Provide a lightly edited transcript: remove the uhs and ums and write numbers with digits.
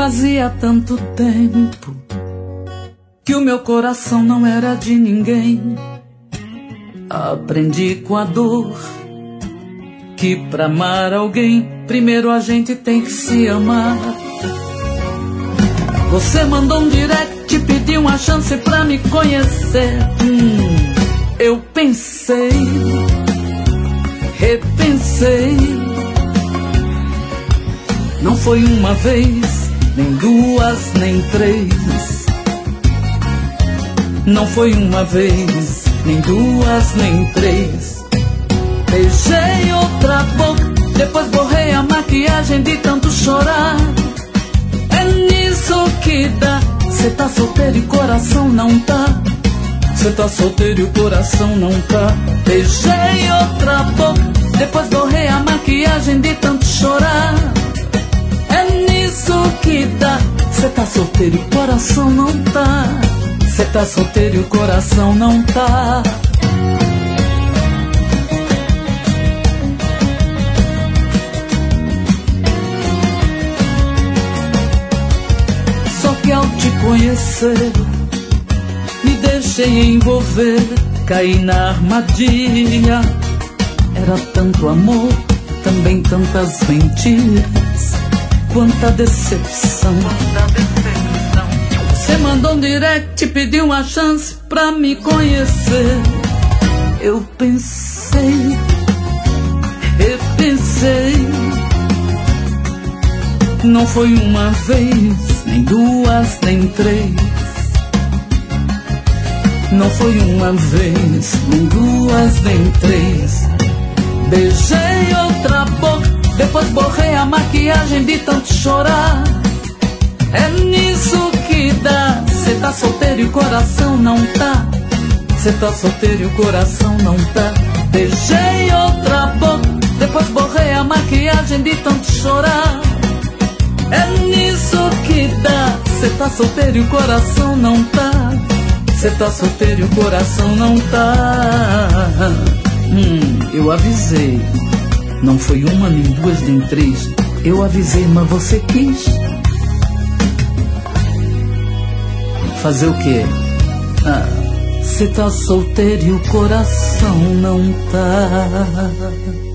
Fazia tanto tempo que o meu coração não era de ninguém. Aprendi com a dor que pra amar alguém, primeiro a gente tem que se amar. Você mandou um direct, pediu uma chance pra me conhecer. Eu pensei, repensei. Não foi uma vez, nem duas, nem três. Não foi uma vez, nem duas, nem três. Beijei outra boca, depois borrei a maquiagem de tanto chorar. É nisso que dá. Cê tá solteiro e coração não tá. Cê tá solteiro e o coração não tá. Beijei outra boca, depois borrei a maquiagem de tanto chorar. É nisso que dá. Cê tá solteiro e o coração não tá. Cê tá solteiro e o coração não tá. Só que ao te conhecer, me deixei envolver, caí na armadilha. Era tanto amor, também tantas mentiras. Quanta decepção. Você mandou um direct, pediu uma chance pra me conhecer. Eu pensei, repensei. Não foi uma vez, nem duas, nem três. Não foi uma vez, nem duas, nem três. Beijei outra boca, depois borrei a maquiagem de tanto chorar. É nisso que dá. Cê tá solteiro e o coração não tá. Cê tá solteiro e o coração não tá. Beijei outra boca, depois borrei a maquiagem de tanto chorar. É nisso que dá. Cê tá solteiro e o coração não tá. Cê tá solteiro e o coração não tá. Eu avisei. Não foi uma, nem duas, nem três. Eu avisei, mas você quis fazer o quê? Cê tá solteiro e o coração não tá.